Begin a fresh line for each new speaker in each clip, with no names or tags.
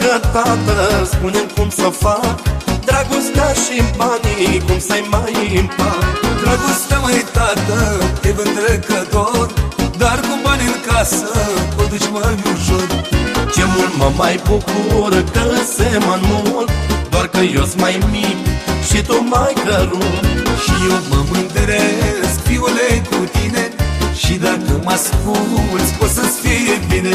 dragă tată, spune-mi cum să fac dragostea și banii, cum să-i mai împac.
Dragostea, măi tată, te vând trecător, dar cu bani în casă o duci mai ușor.
Ce mult mă mai bucur că semăn mult, doar că eu-s mai mic și tu mai cărunt.
Și eu mă mândresc, fiule, cu tine, și dacă mă asculți poți să-ți fie bine.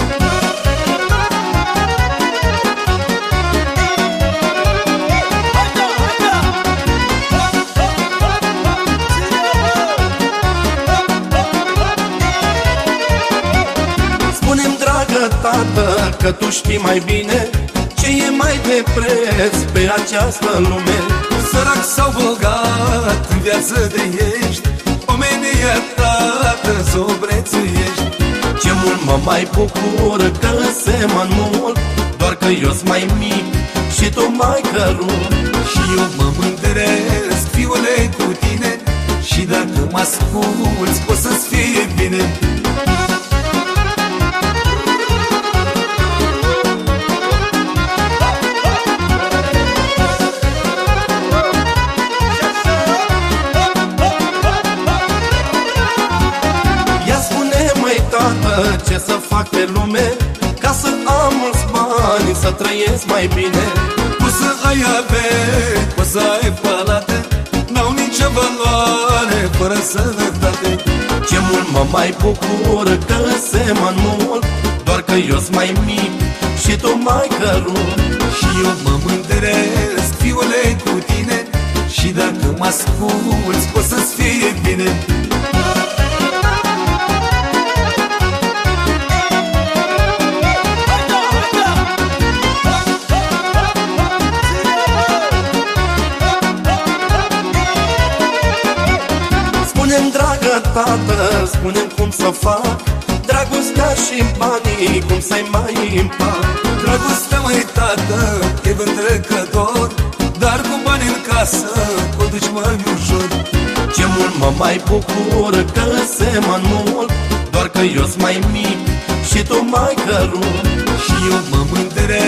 Spune-mi, dragă tată, că tu știi mai bine ce e mai de preț pe această lume.
Sărac sau bogat, în viață de ești, omenia, tată, s-o prețuiești.
Ce mult mă mai bucur că semăn mult, doar că eu-s mai mic și tu mai cărunt.
Și eu mă mândresc, fiule, cu tine, și dacă mă asculți poți să-ți fie bine.
Ce să fac pe lume ca să am mulți bani, să trăiesc mai bine?
Poți să ai avere, poți să ai palate, n-au nicio valoare fără sănătate.
Ce mult mă mai bucur că semăn mult, doar că eu-s mai mic și tu mai cărunt.
Și eu mă mândresc, fiule, cu tine, și dacă mă asculți poți să-ți fie bine.
Spune-mi, dragă tată, spune-mi cum să fac dragostea și banii, cum să-i mai împac.
Dragostea, măi tată, te vând trecător, dar cu bani în casă o duci mai ușor.
Ce mult mă mai bucur că semăn mult, doar că eu-s mai mic și tu mai cărunt.
Și eu mă mândresc,